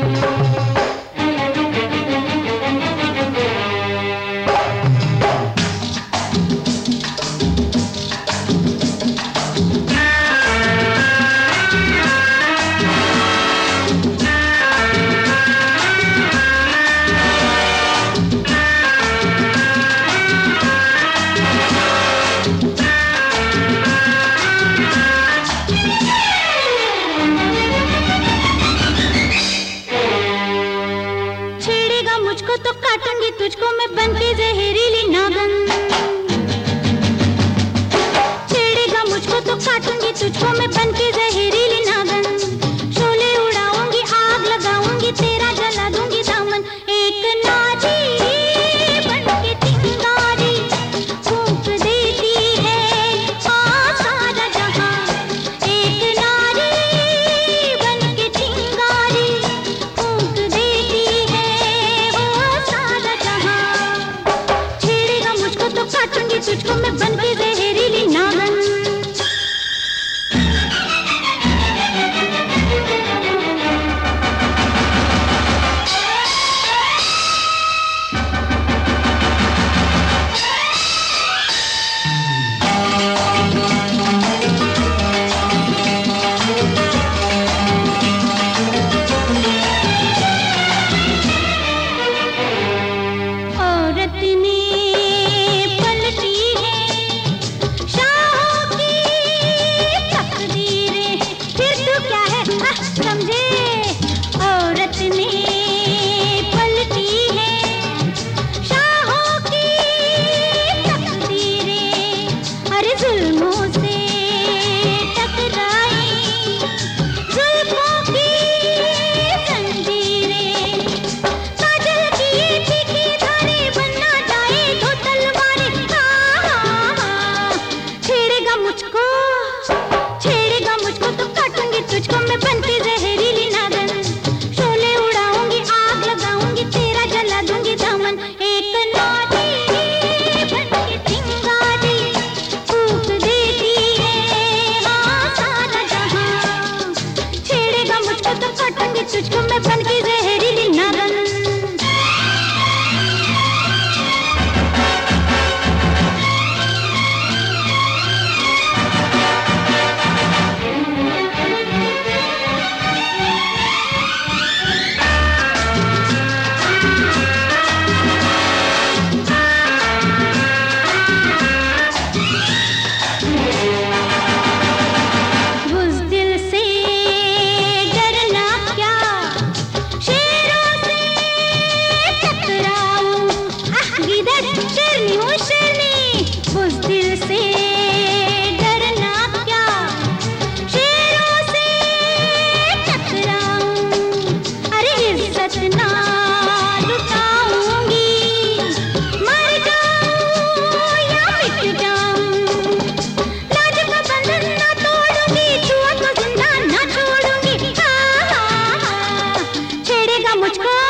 तो काटूंगी तुझको मैं बनके जहरीली नागन। छेड़ेगा मुझको तो काटूंगी तुझको मैं बनके जहरीली नागन। शोले उड़ाऊंगी आग लगाऊंगी तेरा जला दूंगी दामन। एक नारी बनके चिंगारी फूंक देती है सारा जहां। एक नारी बनके चिंगारी फूंक देती है सारा जहां। छेड़ेगा मुझको तो काटूंगी तुझको मैं बनके जहरीली नागन। छेड़ेगा मुझको तो काटूंगी तुझको मैं बनके जहरीली नागन। शोले उड़ाऊंगी आग लगाऊंगी तेरा जला दूंगी दामन। एक नारी बनके चिंगारी फूंक देती है सारा जहां। छेड़ेगा मुझको तो काटूंगी तुझको मैं बनके जहरीली नागन। छेड़ेगा मुझको